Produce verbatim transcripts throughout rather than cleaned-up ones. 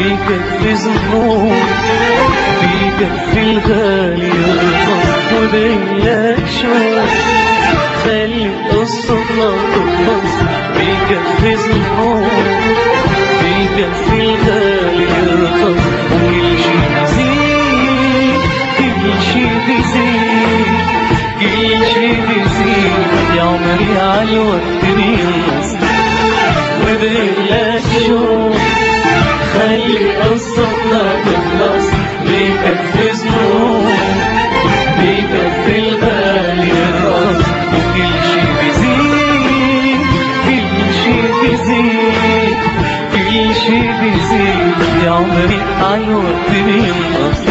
بيكفي ذنوب، بيكفي الغالي يرخص وبيلاك شوق. خلي قصتنا تخلص، بيكفي ذنوب، بيكفي الغالي يرخص. وكل شي بيزيد، كل شي بيزيد، كل شي بيزيد يا عمري عالوقت بينقص وبيلاك شوق. خلي قصتنا تخلص، بيكفي ذنوب، بيكفي الغالي يرخص. وكل شي بيزيد، كل شي بيزيد، كل شي بيزيد يا عمري عالوقت بينقص.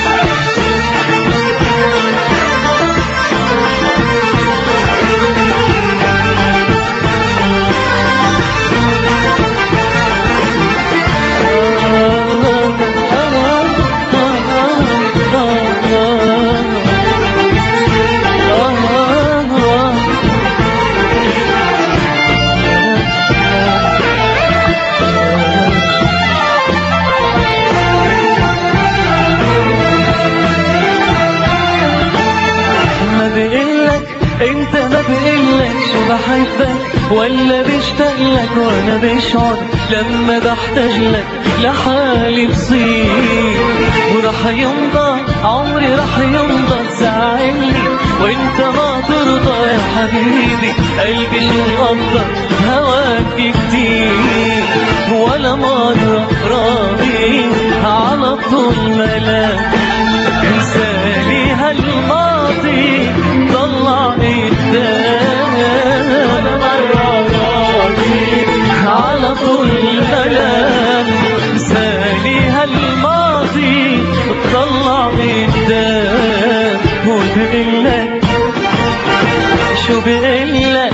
انت ما بقلك شو بحبك ولا بشتاقلك، وانا بشعر لما بحتاجلك لحالي بصير. ورح يمضى عمري، رح يمضى تزعلني وانت ما ترضى يا حبيبي. قلبي شو مقدر هواك كتير، ولا مرة راضي على طول ملاك. انسالي هالماضي طلع قدام، ولا مرة راضي على طول ملام. انسالي هالماضي طلع قدام. وبقلك شو بقلك،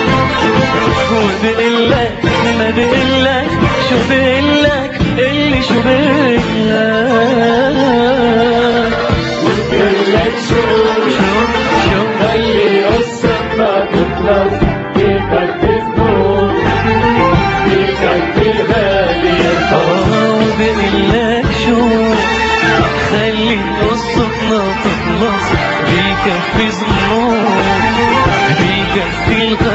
وبقلك ما بقلك شو بقلك، اللي شو بقلك. وبقلك شو شو شو خلي قصتنا تخلص، بيكفي ذنوب، بيكفي الغالي يرخص. وبقلك شو خلي قصتنا تخلص، بيكفي ذنوب، بيكفي الغالي